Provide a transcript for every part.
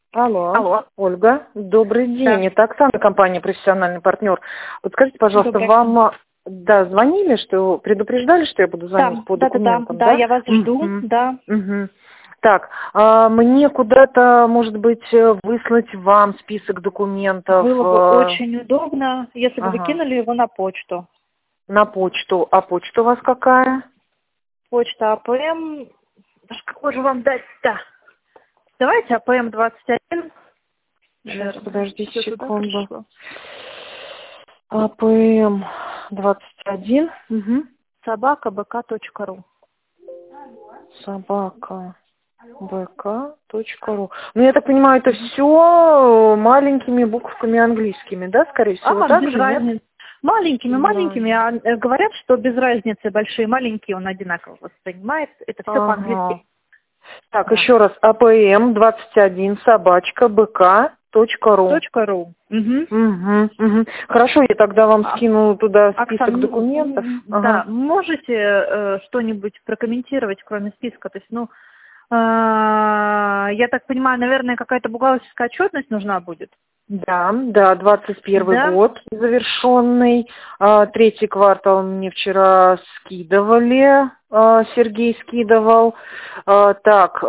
Алло, Алло. Ольга, добрый Да. день. Это Оксана, компания «Профессиональный партнер». Вот скажите, пожалуйста, Добрый. вам звонили, что предупреждали, что я буду звонить по документам, Да, я вас жду, Мгм. да. Мгм. Так, мне куда-то, может быть, выслать вам список документов Было бы очень удобно, если бы вы ага, кинули его на почту. на почту. А почта у вас какая? Почта АПМ. Даже какой же вам дать-то? Давайте АПМ 21. Сейчас, Наверное. подождите Всё туда секунду. пришло. АПМ 21. Собака bk.ru. Собака. bk.ru. Ну, я так понимаю, это все маленькими буквами английскими, да, скорее всего, так Без же, нет? разницы. Маленькими, Ладно. говорят, что без разницы, большие и маленькие, он одинаково воспринимает. Это все Ага. по-английски. Так, Да. еще раз. АПМ 21 собачка bk.ru. .ру. Угу. Угу, угу. Хорошо, я тогда вам скину туда список Оксан, документов. да, Ага. можете что-нибудь прокомментировать, кроме списка? То есть, я так понимаю, наверное, какая-то бухгалтерская отчетность нужна будет? Да, да, 21 Да? год завершенный. Третий квартал мне вчера скидывали, Сергей скидывал. Так,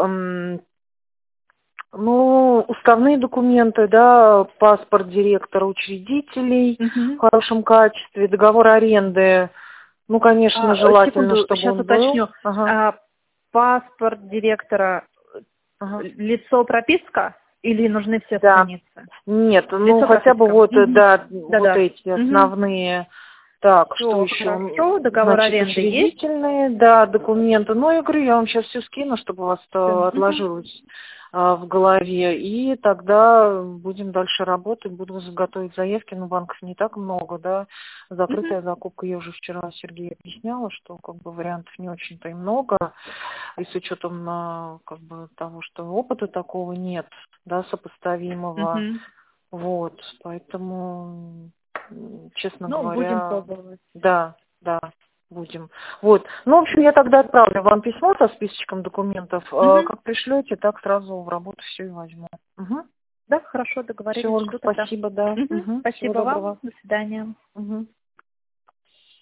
ну, уставные документы, да, паспорт директора учредителей в Угу. хорошем качестве, договор аренды, ну, конечно, желательно, Секунду, чтобы сейчас он был. уточню. Ага, Паспорт директора, ага. лицо, прописка или нужны все Да. страницы? Нет, ну, Лицо, хотя бы прописка. вот, Угу. да, вот Да-да. эти Угу. основные. Так, что Все еще? хорошо, договор Значит, аренды есть. учредительные, да, документы. Ну, я говорю, я вам сейчас все скину, чтобы у вас Всё. Мгм. отложилось в голове. И тогда будем дальше работать, буду готовить заявки. Но банков не так много, да. Мгм. Закрытая закупка, я уже вчера Сергею объясняла, что как бы вариантов не очень-то и много. И с учетом как бы того, что опыта такого нет, да, сопоставимого. Мгм. Вот, поэтому, честно Будем говоря, пробовать. да, да, будем. Вот, ну, в общем, я тогда отправлю вам письмо со списочком документов. Мгм. Как пришлете, так сразу в работу все и возьму. Да, хорошо, Все, договорились. Ольга, Жду тогда. спасибо, да. Мгм. Всего Спасибо вам. доброго. До свидания. Мгм.